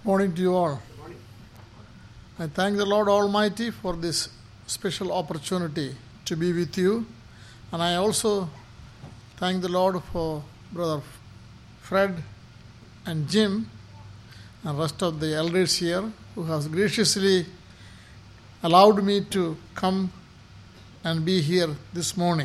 Morning to you all. I thank the Lord Almighty for this special opportunity to be with you. And I also thank the Lord for Brother Fred and Jim and rest of the elders here who has graciously allowed me to come and be here this morning.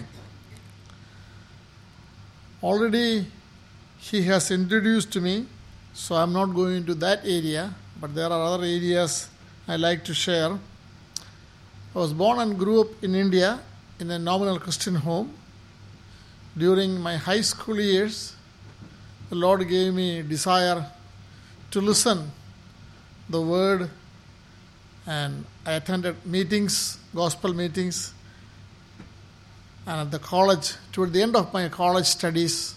Already he has introduced me, so I'm not going into that area, but there are other areas I like to share. I was born and grew up in India in a nominal Christian home. During my high school years, the Lord gave me desire to listen the word, and I attended meetings, gospel meetings, and at the college, toward the end of my college studies,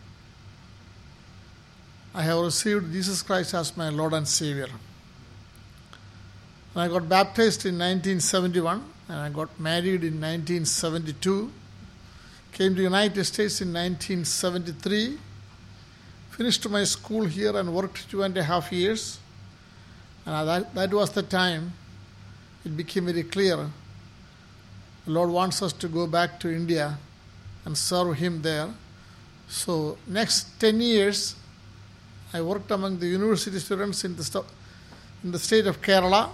I have received Jesus Christ as my Lord and Savior. And I got baptized in 1971 and I got married in 1972. Came to the United States in 1973. Finished my school here and worked 2.5 years. And that was the time it became very clear the Lord wants us to go back to India and serve Him there. So next 10 years, I worked among the university students in the state of Kerala.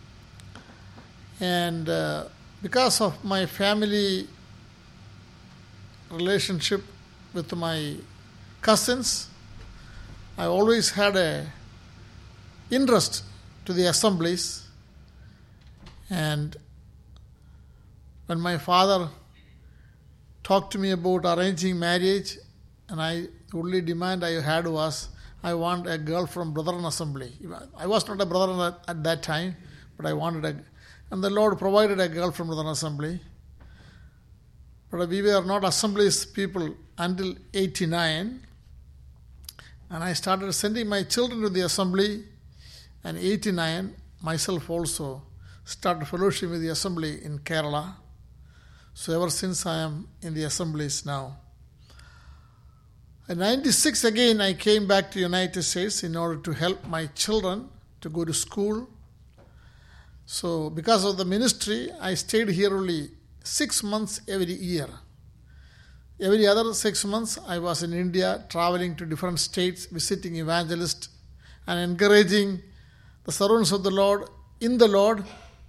And because of my family relationship with my cousins, I always had an interest to the assemblies. And when my father talked to me about arranging marriage, and the only demand I had was, I want a girl from Brethren Assembly. I was not a brother at that time, but I wanted and the Lord provided a girl from Brethren Assembly. But we were not assemblies people until 89. And I started sending my children to the assembly. And 89, myself also started fellowship with the assembly in Kerala. So ever since I am in the assemblies now. In 96 again, I came back to the United States in order to help my children to go to school. So because of the ministry, I stayed here only 6 months every year. Every other 6 months, I was in India, traveling to different states, visiting evangelists, and encouraging the servants of the Lord in the Lord,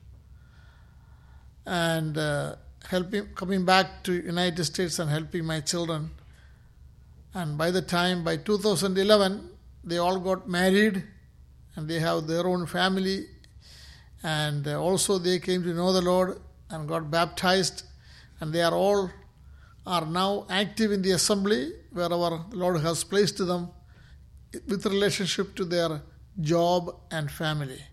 and coming back to United States and helping my children. And by 2011, they all got married and they have their own family. And also they came to know the Lord and got baptized. And they are all now active in the assembly wherever the Lord has placed them with relationship to their job and family.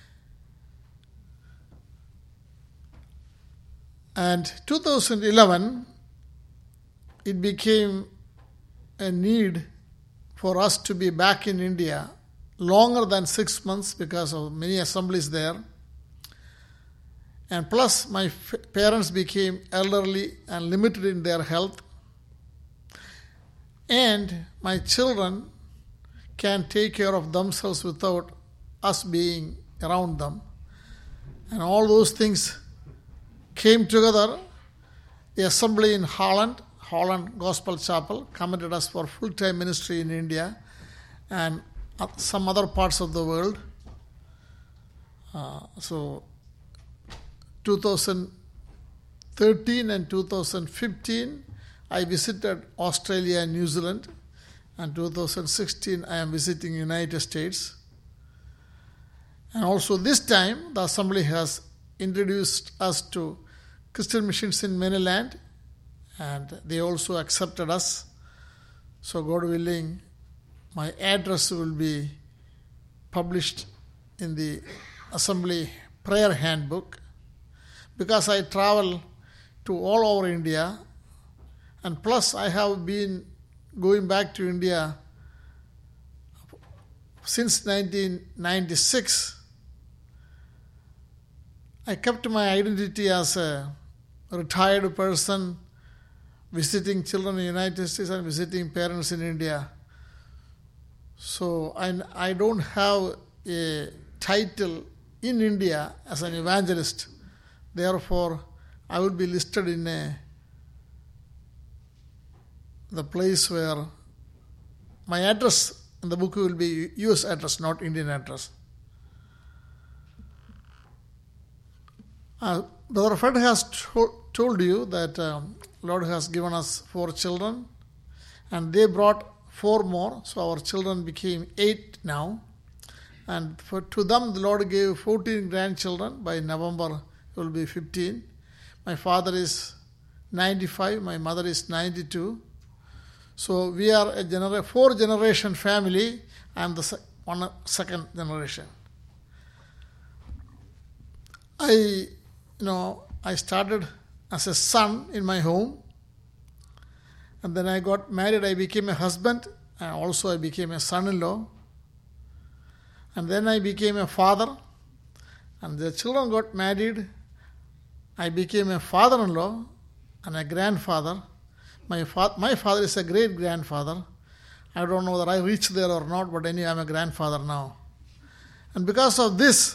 And 2011, it became a need for us to be back in India longer than 6 months because of many assemblies there. And plus my parents became elderly and limited in their health. And my children can take care of themselves without us being around them. And all those things came together. The assembly in Holland Gospel Chapel committed us for full-time ministry in India and some other parts of the world. So 2013 and 2015, I visited Australia and New Zealand. And 2016, I am visiting United States. And also this time, the assembly has introduced us to Christian missions in Maryland. And they also accepted us. So God willing, my address will be published in the Assembly Prayer Handbook. Because I travel to all over India. And plus I have been going back to India since 1996. I kept my identity as a retired person visiting children in the United States and visiting parents in India. So I don't have a title in India as an evangelist. Therefore, I would be listed in the place where my address in the book will be US address, not Indian address. Brother Fred has told you that Lord has given us 4 children, and they brought 4 more, so our children became 8 now. And to them the Lord gave 14 grandchildren. By November it will be 15. My father is 95, my mother is 92. So we are a 4-generation family. I am the second generation. I started as a son in my home, and then I got married. I became a husband, and also I became a son-in-law, and then I became a father, and the children got married. I became a father-in-law and a grandfather. My father is a great-grandfather. I don't know whether I reached there or not, but anyway, I'm a grandfather now. And because of this,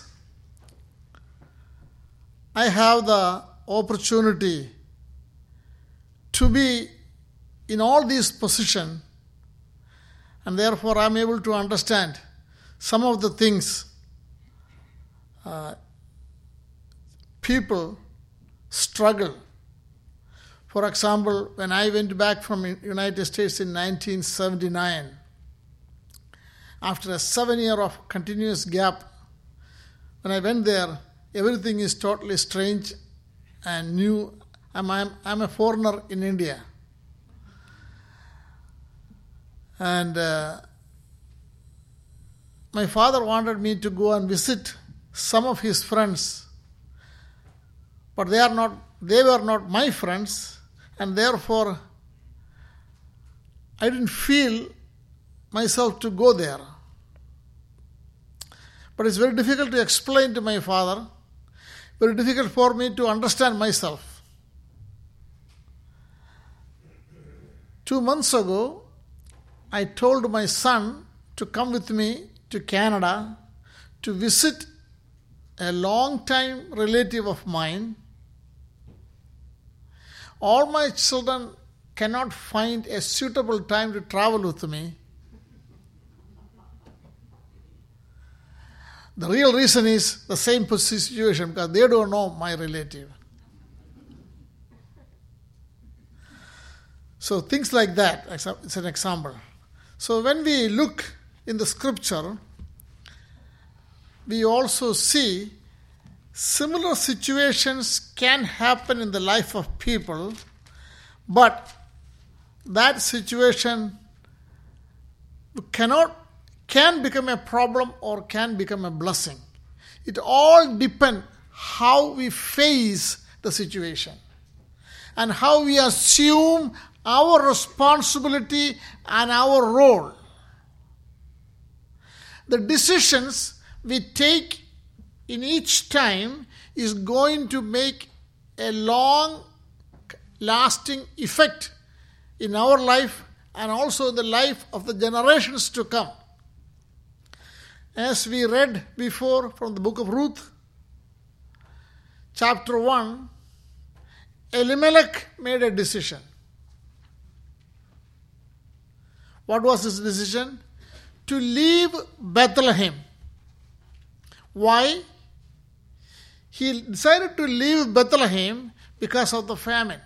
I have the opportunity to be in all these positions, and therefore I'm able to understand some of the things people struggle. For example, when I went back from United States in 1979, after a 7-year of continuous gap, when I went there, everything is totally strange and new. I'm a foreigner in India. And my father wanted me to go and visit some of his friends, but they were not my friends, and therefore I didn't feel myself to go there. But it's very difficult to explain to my father, very difficult for me to understand myself. 2 months ago, I told my son to come with me to Canada to visit a long-time relative of mine. All my children cannot find a suitable time to travel with me. The real reason is the same situation, because they don't know my relative. So things like that, it's an example. So when we look in the scripture, we also see similar situations can happen in the life of people, but that situation can become a problem or can become a blessing. It all depends how we face the situation and how we assume our responsibility and our role. The decisions we take in each time is going to make a long-lasting effect in our life and also in the life of the generations to come. As we read before from the book of Ruth, chapter 1, Elimelech made a decision. What was his decision? To leave Bethlehem. Why? He decided to leave Bethlehem because of the famine.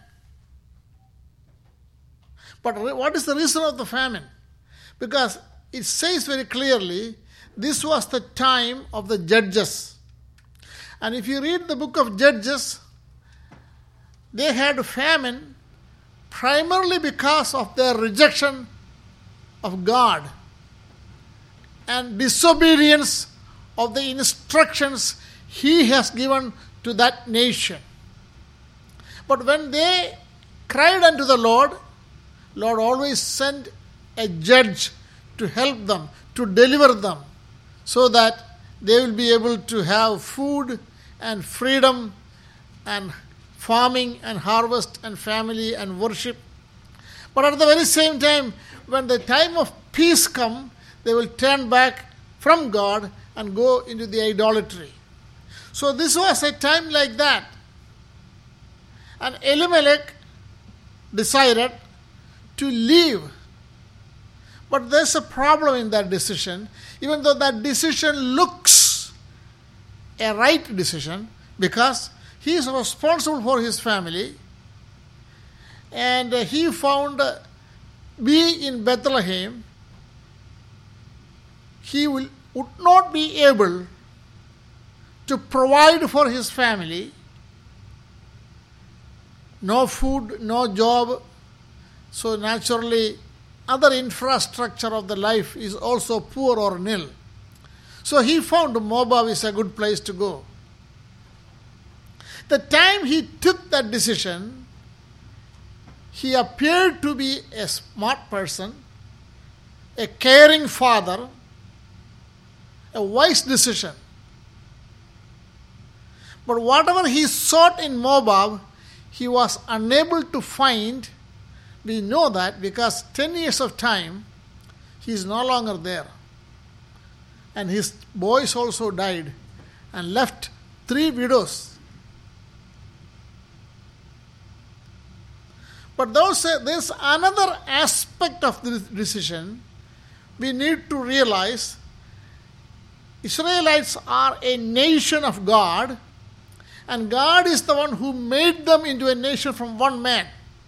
But what is the reason of the famine? Because it says very clearly, this was the time of the judges. And if you read the book of Judges, they had famine primarily because of their rejection of God and disobedience of the instructions He has given to that nation. But when they cried unto the Lord, Lord always sent a judge to help them, to deliver them, so that they will be able to have food and freedom and farming and harvest and family and worship. But at the very same time, when the time of peace comes, they will turn back from God and go into the idolatry. So this was a time like that. And Elimelech decided to leave. But there's a problem in that decision, even though that decision looks a right decision, because he is responsible for his family, and he found being in Bethlehem, he would not be able to provide for his family. No food, no job. So naturally, other infrastructure of the life is also poor or nil. So he found Moab is a good place to go. The time he took that decision, he appeared to be a smart person, a caring father, a wise decision. But whatever he sought in Moab, he was unable to find. We know that because 10 years of time, he is no longer there. And his boys also died and left 3 widows. But there's another aspect of this decision. We need to realize Israelites are a nation of God, and God is the one who made them into a nation from one man.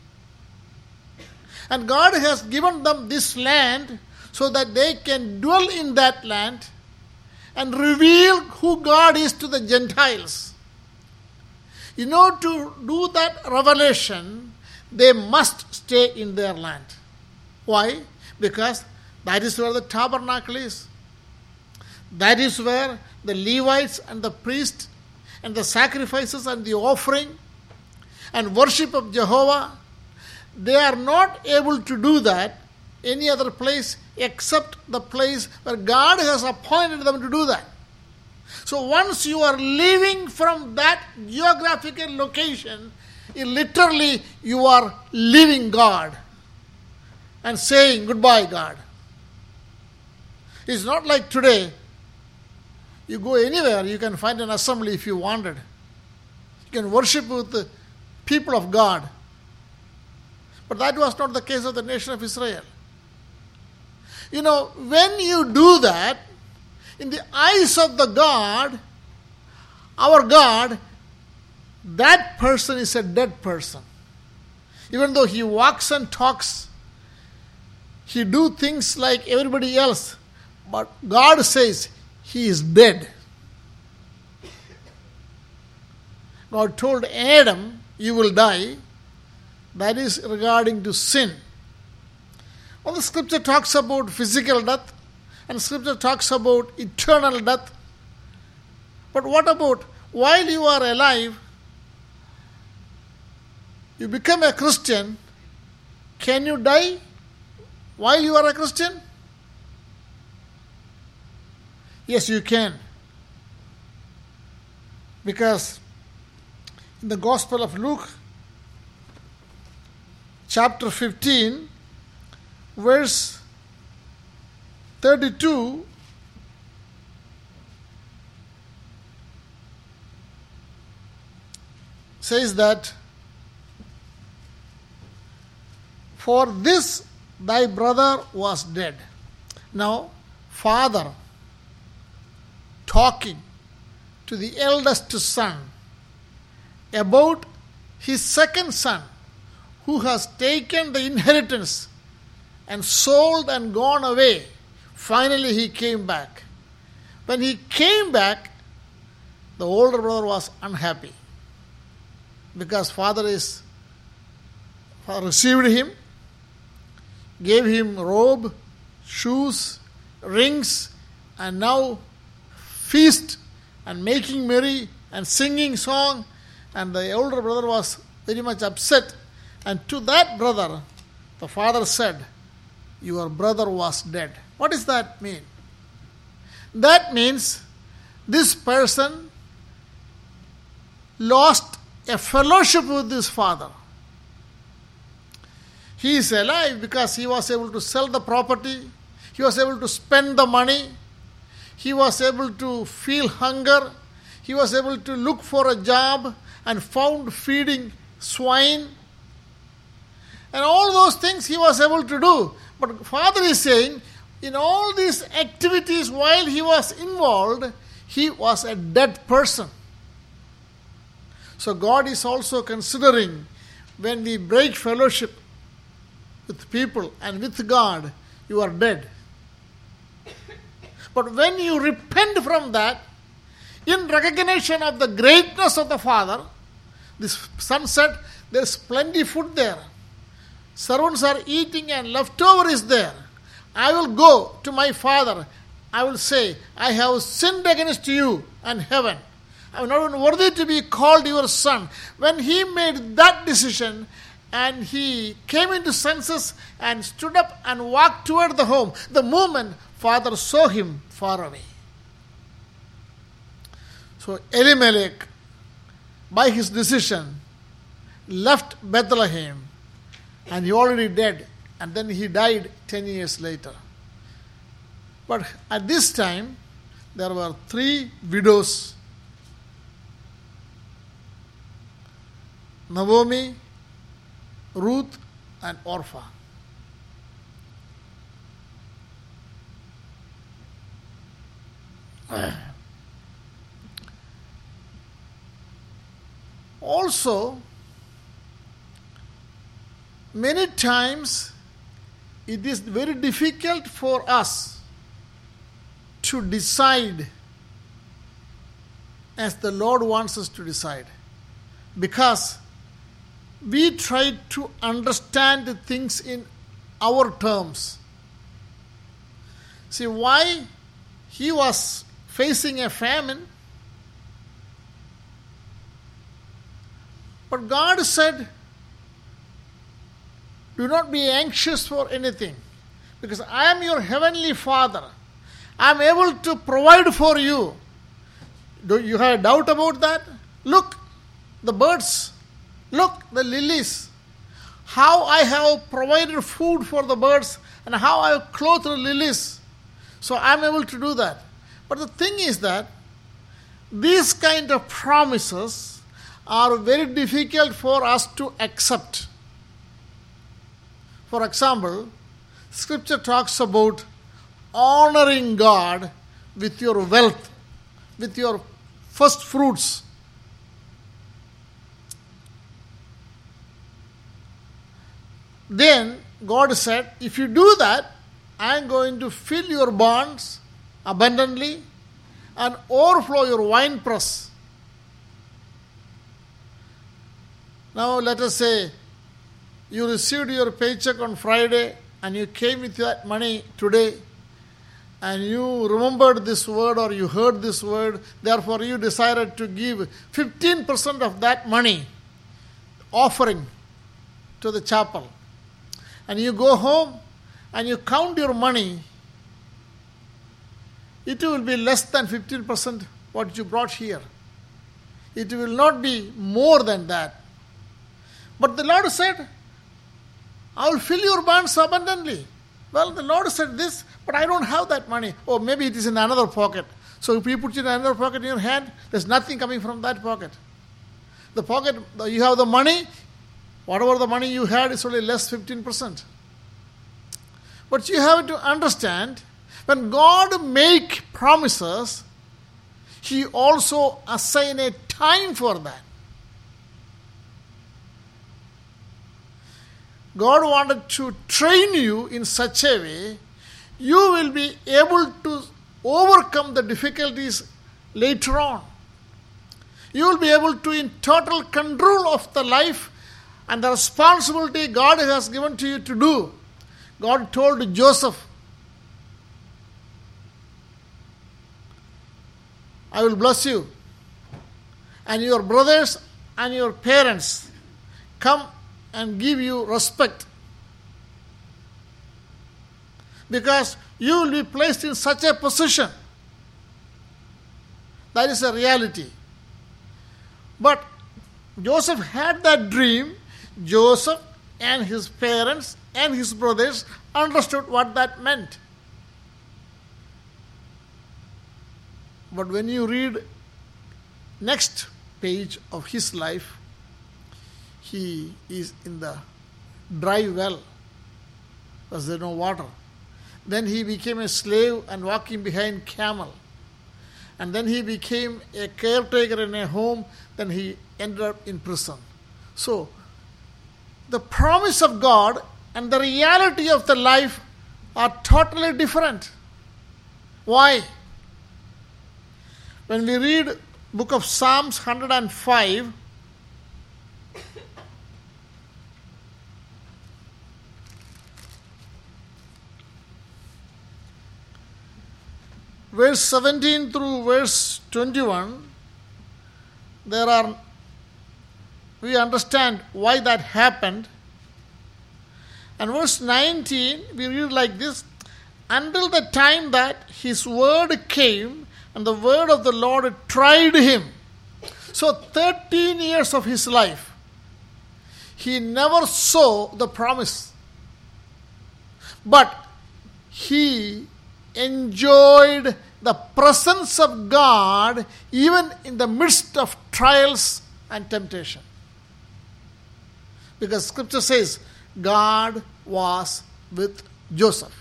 And God has given them this land so that they can dwell in that land and reveal who God is to the Gentiles. In order to do that revelation, they must stay in their land. Why? Because that is where the tabernacle is. That is where the Levites and the priests and the sacrifices and the offering and worship of Jehovah, they are not able to do that any other place except the place where God has appointed them to do that. So once you are leaving from that geographical location, literally you are leaving God and saying goodbye, God. It's not like today. You go anywhere, you can find an assembly if you wanted. You can worship with the people of God. But that was not the case of the nation of Israel. You know, when you do that, in the eyes of the God, our God, that person is a dead person. Even though he walks and talks, he do things like everybody else, but God says he is dead. God told Adam, you will die. That is regarding to sin. Well, the scripture talks about physical death, and scripture talks about eternal death. But what about while you are alive, you become a Christian, can you die while you are a Christian? Yes, you can. Because in the Gospel of Luke, chapter 15, verse 32, says that, for this thy brother was dead. Now, father talking to the eldest son about his second son, who has taken the inheritance and sold and gone away. Finally, he came back. When he came back, the older brother was unhappy because father received him, gave him robe, shoes, rings, and now feast and making merry and singing song. And the older brother was very much upset. And to that brother, the father said, your brother was dead. What does that mean? That means this person lost a fellowship with his father. He is alive because he was able to sell the property. He was able to spend the money. he was able to feel hunger, he was able to look for a job and found feeding swine. And all those things he was able to do. But Father is saying, in all these activities while he was involved, he was a dead person. So God is also considering when we break fellowship with people and with God, you are dead. But when you repent from that, in recognition of the greatness of the Father, this son said, there is plenty food there. Servants are eating and leftover is there. I will go to my father. I will say, I have sinned against you and heaven. I am not even worthy to be called your son. When he made that decision and he came into senses and stood up and walked toward the home, the moment Father saw him far away. So Elimelech, by his decision, left Bethlehem, and he already dead, and then he died 10 years later. But at this time, there were 3 widows: Naomi, Ruth, and Orpah. Also, many times it is very difficult for us to decide as the Lord wants us to decide, because we try to understand things in our terms. See, why he was facing a famine, but God said, do not be anxious for anything, because I am your heavenly Father. I am able to provide for you. Do you have a doubt about that? Look, the birds. Look, the lilies. How I have provided food for the birds and how I have clothed the lilies. So I am able to do that. But the thing is that these kind of promises are very difficult for us to accept. For example, Scripture talks about honoring God with your wealth, with your first fruits. Then God said, if you do that, I am going to fill your barns abundantly and overflow your winepress. Now let us say you received your paycheck on Friday and you came with that money today, and you remembered this word or you heard this word, therefore you decided to give 15% of that money offering to the chapel. And you go home and you count your money, it will be less than 15% what you brought here. It will not be more than that. But the Lord said, I will fill your barns abundantly. Well, the Lord said this, but I don't have that money. Oh, maybe it is in another pocket. So if you put it in another pocket in your hand, there's nothing coming from that pocket. The pocket, you have the money, whatever the money you had is only less 15%. But you have to understand, when God make promises, He also assign a time for that. God wanted to train you in such a way, you will be able to overcome the difficulties later on. You will be able to in total control of the life and the responsibility God has given to you to do. God told Joseph, I will bless you, and your brothers and your parents come and give you respect, because you will be placed in such a position. That is a reality. But Joseph had that dream. Joseph and his parents and his brothers understood what that meant. But when you read next page of his life, he is in the dry well because there is no water. Then he became a slave and walking behind camel. And then he became a caretaker in a home. Then he ended up in prison. So, the promise of God and the reality of the life are totally different. Why? When we read book of Psalms 105, verse 17 through verse 21, we understand why that happened. And verse 19, we read like this: until the time that his word came, and the word of the Lord tried him. So 13 years of his life, he never saw the promise. But he enjoyed the presence of God even in the midst of trials and temptation. Because scripture says God was with Joseph.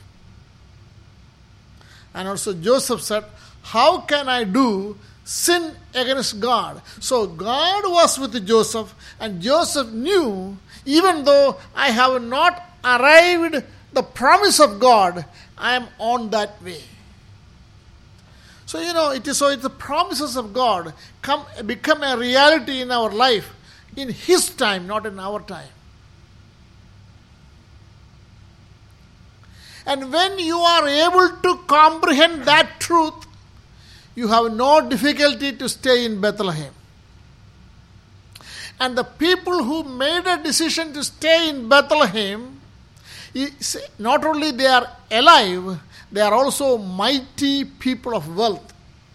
And also Joseph said, how can I do sin against God? So God was with Joseph, and Joseph knew, even though I have not arrived the promise of God, I am on that way. So it's the promises of God become a reality in our life in His time, not in our time. And when you are able to comprehend that truth, you have no difficulty to stay in Bethlehem. And the people who made a decision to stay in Bethlehem, not only they are alive, they are also mighty people of wealth.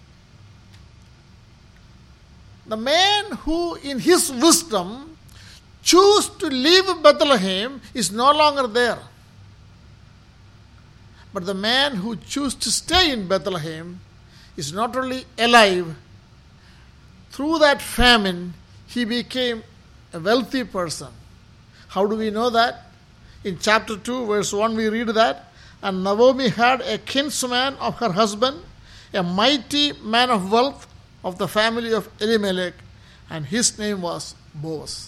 The man who in his wisdom chose to leave Bethlehem is no longer there. But the man who chose to stay in Bethlehem is not only alive, through that famine, he became a wealthy person. How do we know that? In chapter 2, verse 1, we read that, and Naomi had a kinsman of her husband, a mighty man of wealth of the family of Elimelech, and his name was Boaz.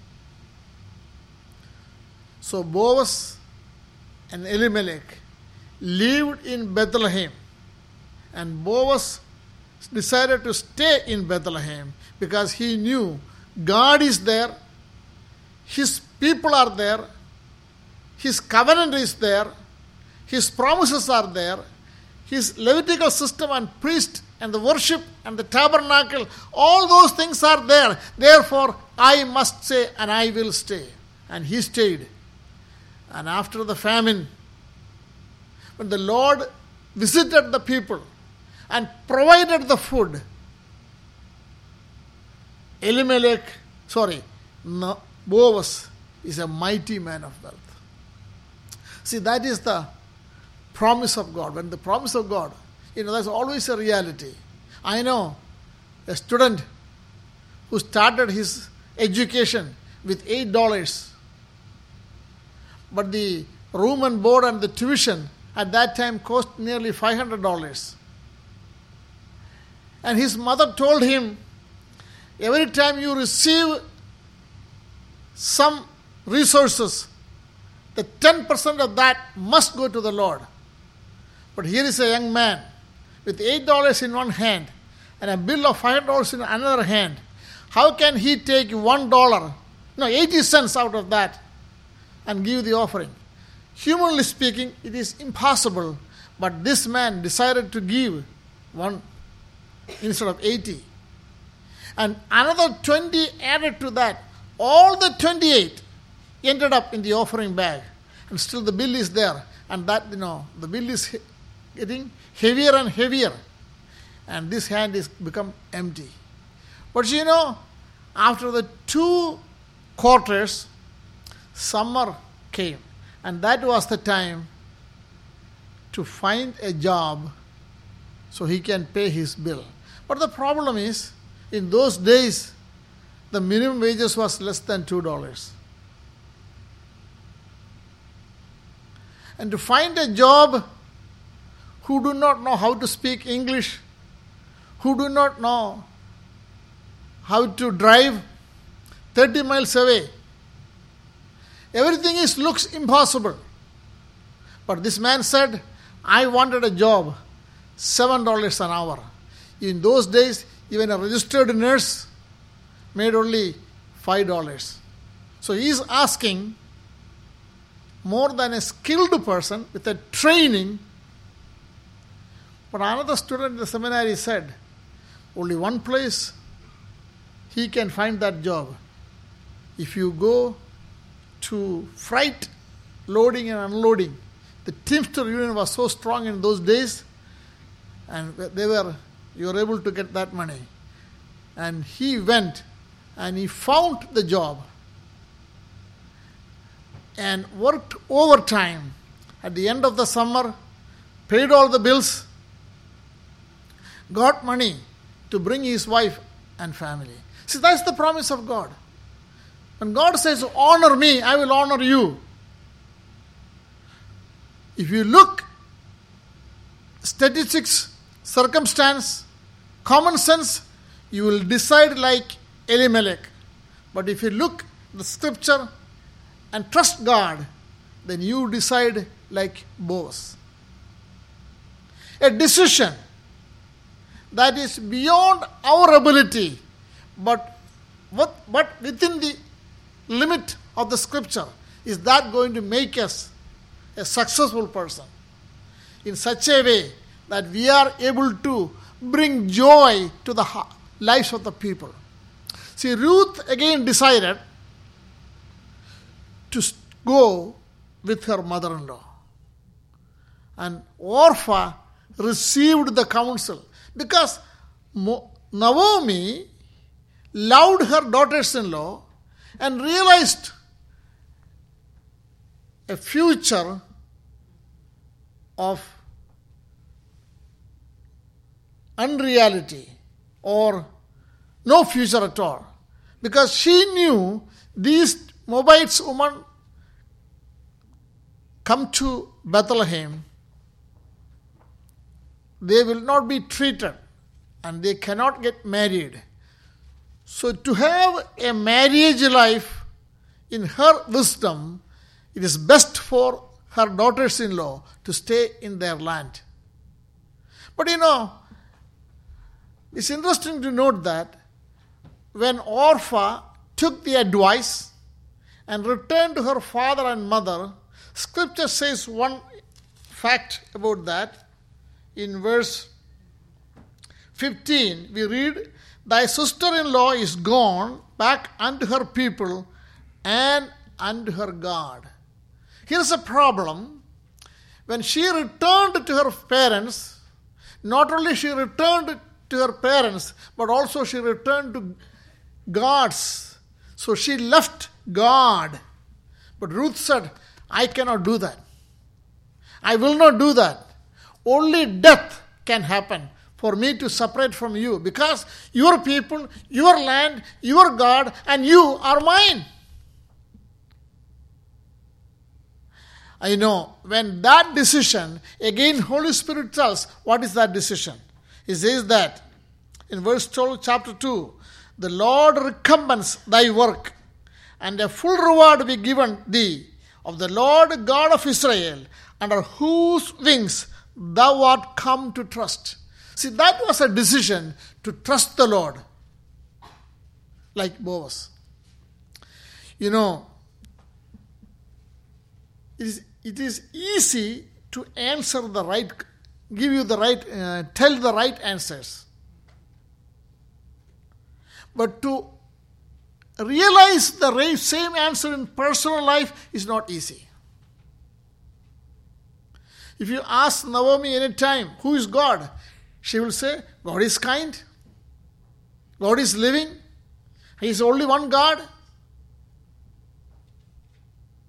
So Boaz and Elimelech lived in Bethlehem, and Boaz decided to stay in Bethlehem because he knew God is there, His people are there, His covenant is there, His promises are there, His Levitical system and priest and the worship and the tabernacle, all those things are there. Therefore, I must stay and I will stay. And he stayed. And after the famine, when the Lord visited the people and provided the food, Boaz is a mighty man of wealth. See, that is the promise of God. When the promise of God, that's always a reality. I know a student who started his education with $8, but the room and board and the tuition at that time cost nearly $500. And his mother told him, every time you receive some resources, the 10% of that must go to the Lord. But here is a young man with $8 in one hand and a bill of $500 in another hand. How can he take $1, 80 cents out of that and give the offering? Humanly speaking, it is impossible. But this man decided to give one instead of 80. And another 20 added to that. All the 28 ended up in the offering bag. And still the bill is there. And that, the bill is getting heavier and heavier. And this hand is become empty. But after the 2 quarters, summer came. And that was the time to find a job so he can pay his bill. But the problem is, in those days, the minimum wages was less than $2. And to find a job who do not know how to speak English, who do not know how to drive 30 miles away, everything looks impossible. But this man said, I wanted a job, $7 an hour. In those days, even a registered nurse made only $5. So he is asking more than a skilled person with a training. But another student in the seminary said, only one place he can find that job. If you go to freight loading and unloading, the Teamster Union was so strong in those days, and you were able to get that money. And he went and he found the job and worked overtime at the end of the summer, paid all the bills, got money to bring his wife and family. See, that's the promise of God. When God says, honor me, I will honor you. If you look, statistics, circumstance, common sense, you will decide like Elimelech. But if you look the scripture and trust God, then you decide like Boaz. A decision that is beyond our ability, but within the limit of the scripture, is that going to make us a successful person in such a way that we are able to bring joy to the lives of the people. See, Ruth again decided to go with her mother-in-law. And Orpah received the counsel because Naomi loved her daughters-in-law and realized a future of unreality or no future at all. Because she knew these Moabite women come to Bethlehem, they will not be treated and they cannot get married. So to have a marriage life, in her wisdom, it is best for her daughters-in-law to stay in their land. But it's interesting to note that when Orpah took the advice and returned to her father and mother, Scripture says one fact about that. In verse 15, we read, thy sister-in-law is gone back unto her people and unto her God. Here's a problem. When she returned to her parents, not only she returned to her parents, but also she returned to God's. So she left God. But Ruth said, I cannot do that. I will not do that. Only death can happen for me to separate from you, because your people, your land, your God, and you are mine. I know when that decision, again Holy Spirit tells, what is that decision? He says that in verse 12, chapter 2, the Lord recompense thy work, and a full reward be given thee of the Lord God of Israel, under whose wings thou art come to trust. See, that was a decision to trust the Lord, like Boaz. It is easy to answer the right, give you the right, tell the right answers. But to realize the same answer in personal life is not easy. If you ask Naomi any time, who is God? She will say, God is kind. God is living. He is only one God.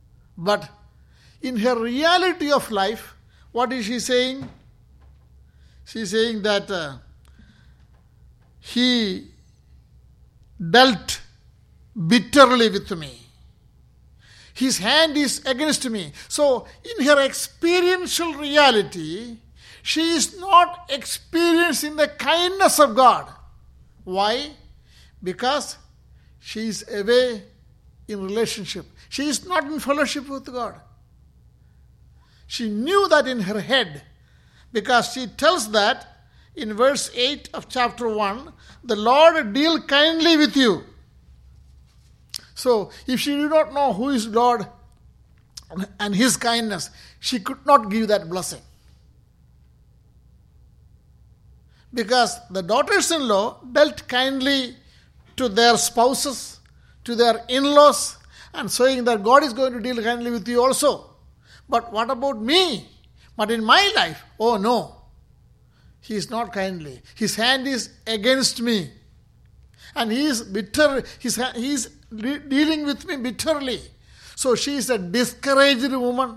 But in her reality of life, what is she saying? She's saying that he dealt bitterly with me. His hand is against me. So, in her experiential reality, she is not experiencing the kindness of God. Why? Because she is away in relationship. She is not in fellowship with God. She knew that in her head, because she tells that in verse 8 of chapter 1, the Lord deal kindly with you. So, if she did not know who is God and His kindness, she could not give that blessing. Because the daughters-in-law dealt kindly to their spouses, to their in-laws, and saying that God is going to deal kindly with you also. But what about me? But in my life, oh no, He is not kindly. His hand is against me. And He is bitter. He is dealing with me bitterly. So she is a discouraged woman.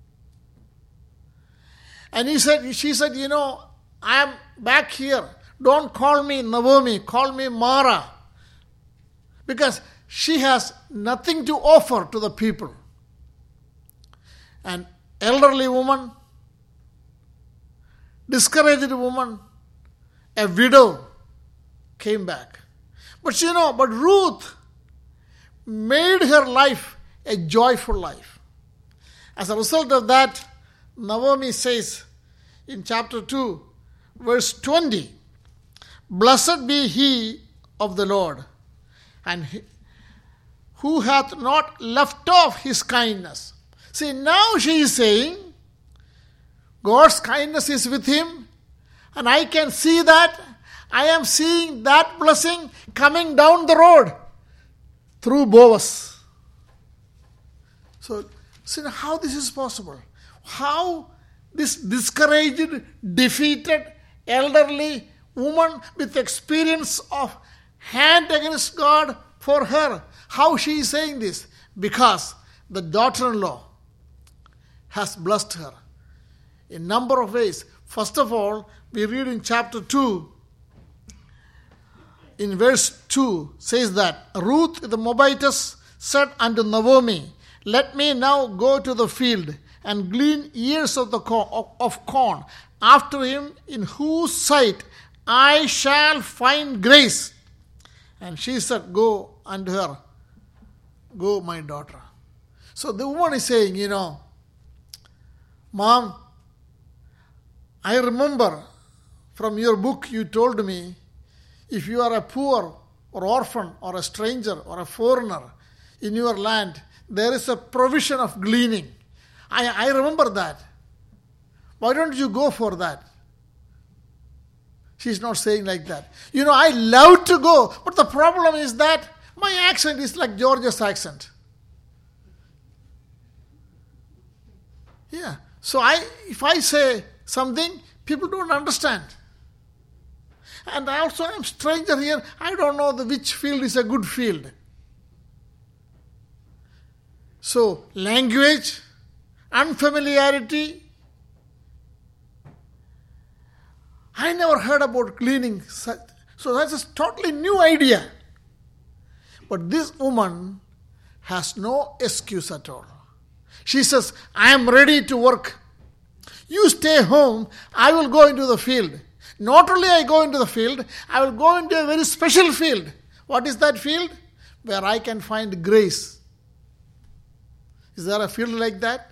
And she said, I am back here. Don't call me Naomi, call me Mara. Because she has nothing to offer to the people. An elderly woman, discouraged woman, a widow, came back. But Ruth made her life a joyful life. As a result of that, Naomi says in chapter 2, verse 20, Blessed be he of the Lord, and who hath not left off his kindness. See, now she is saying, God's kindness is with him, and I can see that. I am seeing that blessing coming down the road through Boaz. So, see how this is possible. How this discouraged, defeated, elderly woman with experience of hand against God for her, how she is saying this? Because the daughter-in-law has blessed her in a number of ways. First of all, we read in chapter 2, in verse 2, says that Ruth the Moabitess said unto Naomi, Let me now go to the field and glean ears of corn after him, in whose sight I shall find grace. And she said, Go unto her. Go, my daughter. So the woman is saying, Mom, I remember from your book you told me, if you are a poor or orphan or a stranger or a foreigner in your land, there is a provision of gleaning. I remember that. Why don't you go for that? She's not saying like that. I love to go, but the problem is that my accent is like Georgia's accent. Yeah. So if I say something, people don't understand. And also I'm stranger here. I don't know which field is a good field. So language, unfamiliarity. I never heard about cleaning. So that's a totally new idea. But this woman has no excuse at all. She says, I am ready to work. You stay home, I will go into the field. Not only I go into the field, I will go into a very special field. What is that field? Where I can find grace. Is there a field like that?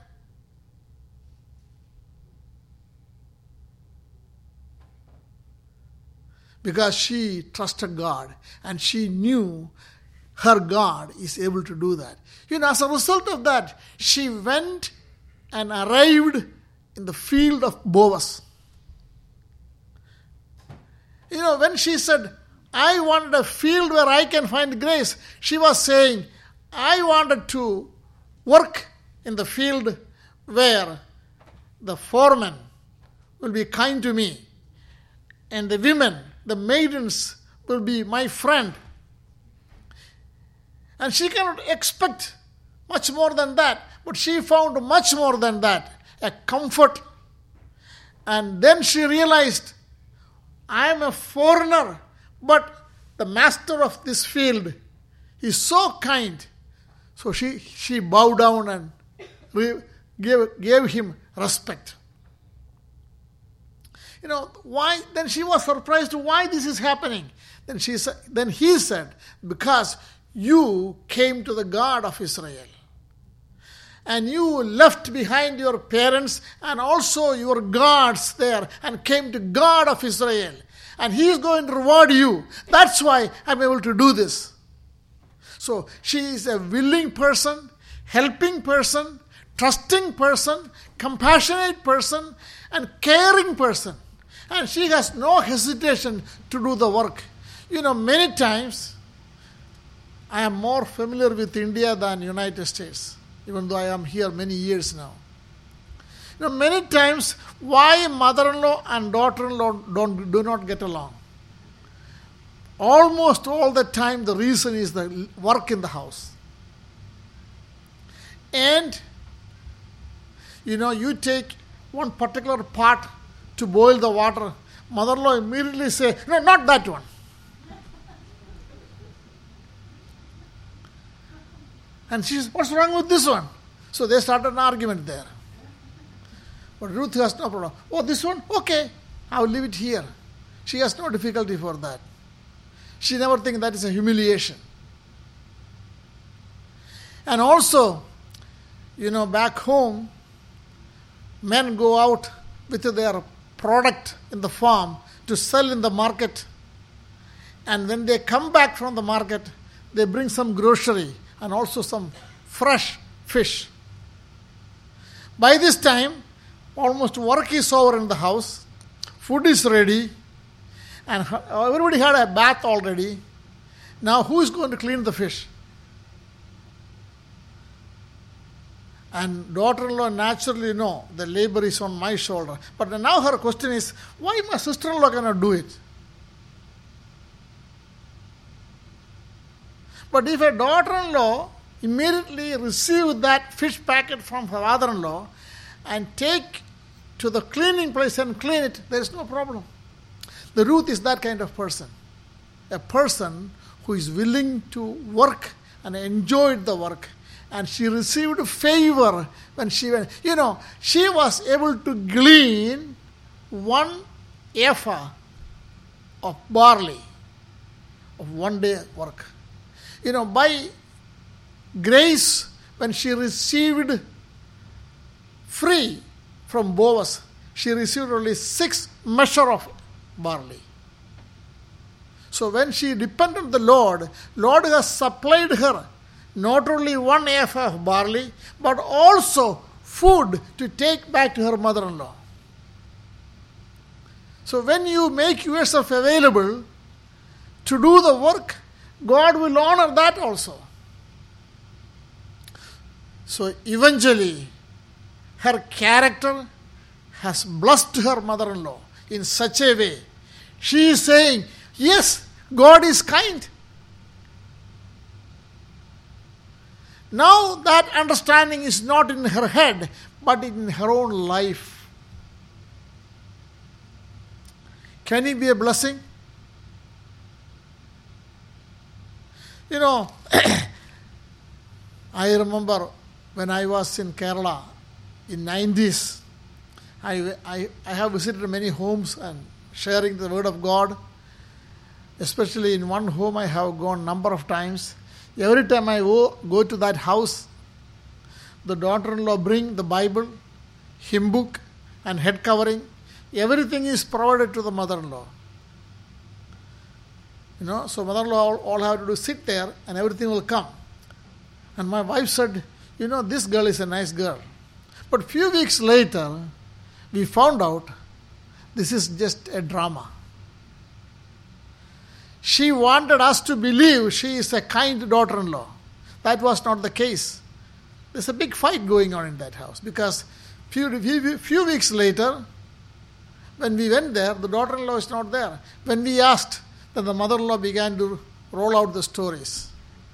Because she trusted God and she knew her God is able to do that. As a result of that, she went and arrived in the field of Boaz. When she said, I wanted a field where I can find grace, she was saying, I wanted to work in the field where the foreman will be kind to me and the women, the maidens, will be my friend. And she cannot expect much more than that, but she found much more than that, a comfort. And then she realized I am a foreigner, but the master of this field is so kind. So she bowed down and gave him respect. Why? Then she was surprised why this is happening. Then he said, because you came to the God of Israel. And you left behind your parents and also your gods there and came to God of Israel. And He is going to reward you. That's why I'm able to do this. So she is a willing person, helping person, trusting person, compassionate person, and caring person. And she has no hesitation to do the work. Many times I am more familiar with India than United States, even though I am here many years now. Many times why mother-in-law and daughter-in-law do not get along. Almost all the time the reason is the work in the house. And you take one particular pot to boil the water, mother-in-law immediately say, no, not that one. And she says, what's wrong with this one? So they started an argument there. But Ruth has no problem. Oh, this one? Okay, I'll leave it here. She has no difficulty for that. She never thinks that is a humiliation. And also, back home, men go out with their product in the farm to sell in the market. And when they come back from the market, they bring some grocery and also some fresh fish. By this time, almost work is over in the house, food is ready, and everybody had a bath already. Now who is going to clean the fish? And daughter-in-law naturally the labor is on my shoulder. But now her question is, why my sister-in-law cannot do it? But if a daughter-in-law immediately receive that fish packet from her father-in-law and take to the cleaning place and clean it, there is no problem. The Ruth is that kind of person. A person who is willing to work and enjoyed the work. And she received favor when she went. She was able to glean 1 ephah of barley of 1 day work. By grace, when she received free from Boaz, she received only 6 measure of barley. So when she depended on the Lord has supplied her not only 1 ephah of barley, but also food to take back to her mother-in-law. So when you make yourself available to do the work, God will honor that also. So eventually, her character has blessed her mother-in-law in such a way. She is saying, yes, God is kind. Now that understanding is not in her head, but in her own life. Can it be a blessing? I remember when I was in Kerala in 90s, I have visited many homes and sharing the word of God. Especially in one home I have gone number of times. Every time I go to that house, the daughter-in-law bring the Bible, hymn book, and head covering. Everything is provided to the mother-in-law. So mother-in-law all have to do sit there and everything will come. And my wife said, this girl is a nice girl. But few weeks later, we found out this is just a drama. She wanted us to believe she is a kind daughter-in-law. That was not the case. There's a big fight going on in that house because few weeks later, when we went there, the daughter-in-law is not there. When we asked, then the mother-in-law began to roll out the stories.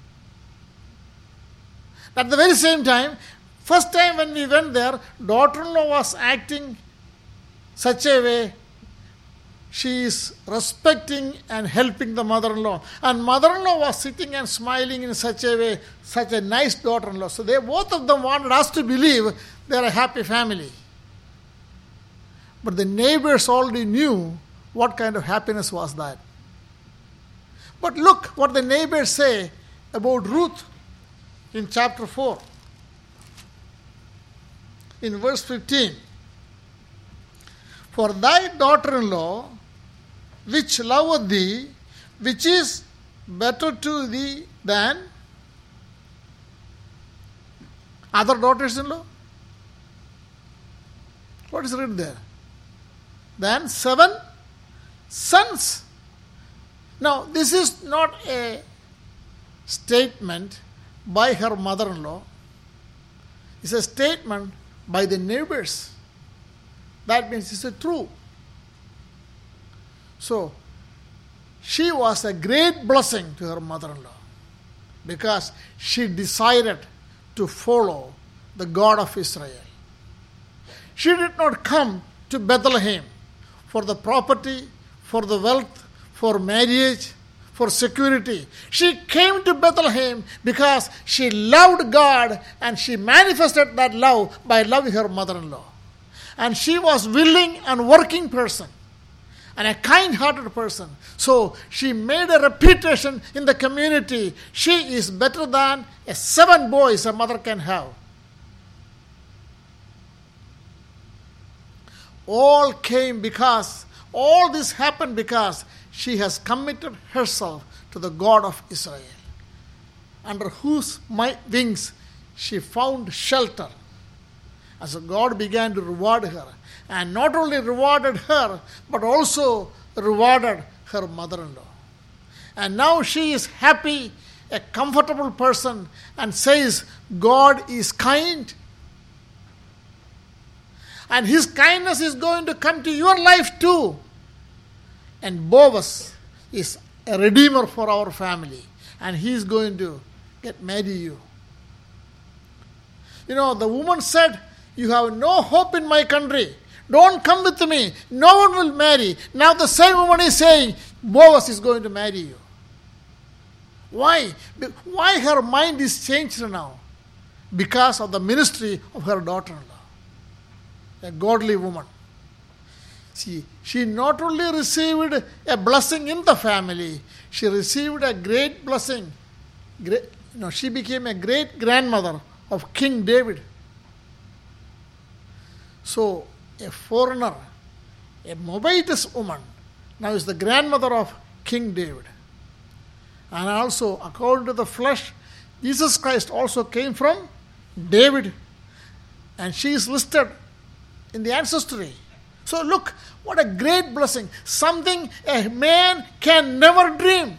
At the very same time, first time when we went there, daughter-in-law was acting such a way she is respecting and helping the mother-in-law. And mother-in-law was sitting and smiling in such a way, such a nice daughter-in-law. So they both of them wanted us to believe they are a happy family. But the neighbors already knew what kind of happiness was that. But look what the neighbors say about Ruth in chapter 4. In verse 15. For thy daughter-in-law, which loveth thee, which is better to thee than other daughters-in-law? What is written there? Than 7 sons. Now, this is not a statement by her mother-in-law. It's a statement by the neighbors. That means it's true. So, she was a great blessing to her mother-in-law because she decided to follow the God of Israel. She did not come to Bethlehem for the property, for the wealth, for marriage, for security. She came to Bethlehem because she loved God and she manifested that love by loving her mother-in-law. And she was willing and working person and a kind-hearted person. So she made a reputation in the community. She is better than 7 boys a mother can have. All this happened because she has committed herself to the God of Israel, under whose wings she found shelter. As God began to reward her, and not only rewarded her, but also rewarded her mother-in-law. And now she is happy, a comfortable person, and says, God is kind. And His kindness is going to come to your life too. And Boaz is a redeemer for our family. And he is going to marry you. You know, the woman said, you have no hope in my country. Don't come with me. No one will marry. Now the same woman is saying, Boaz is going to marry you. Why? Why her mind is changed now? Because of the ministry of her daughter-in-law. A godly woman. See, she not only received a blessing in the family, she received a great blessing. She became a great grandmother of King David. So, a foreigner, a Moabitess woman, now is the grandmother of King David. And also, according to the flesh, Jesus Christ also came from David. And she is listed in the ancestry. So look, what a great blessing. Something a man can never dream.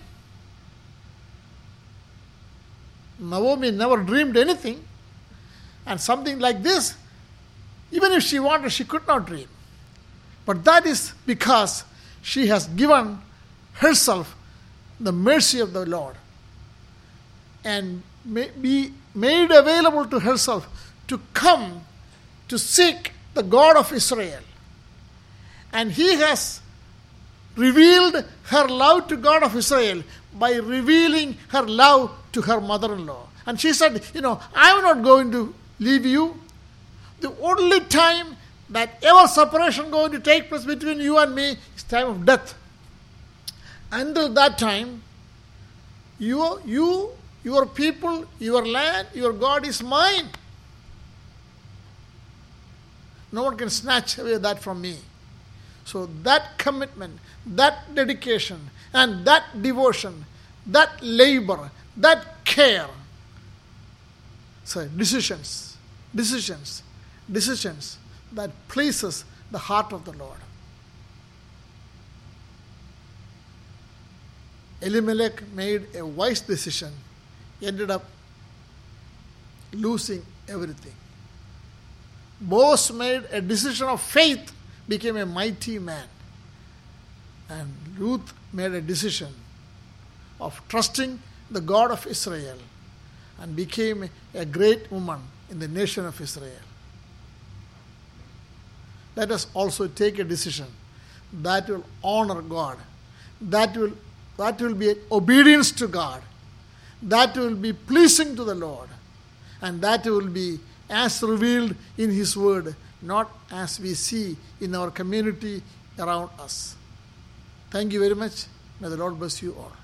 Naomi never dreamed anything. And something like this, even if she wanted, she could not dream. But that is because she has given herself the mercy of the Lord and be made available to herself to come to seek the God of Israel. And He has revealed her love to God of Israel by revealing her love to her mother-in-law. And she said, I am not going to leave you. The only time that ever separation going to take place between you and me is time of death. Until that time, your people, your land, your God is mine. No one can snatch away that from me. So that commitment, that dedication, and that devotion, that labor, that care. So decisions that pleases the heart of the Lord. Elimelech made a wise decision, ended up losing everything. Boaz made a decision of faith, became a mighty man. And Ruth made a decision of trusting the God of Israel and became a great woman in the nation of Israel. Let us also take a decision that will honor God. That will be obedience to God. That will be pleasing to the Lord. And that will be as revealed in His Word, not as we see in our community around us. Thank you very much. May the Lord bless you all.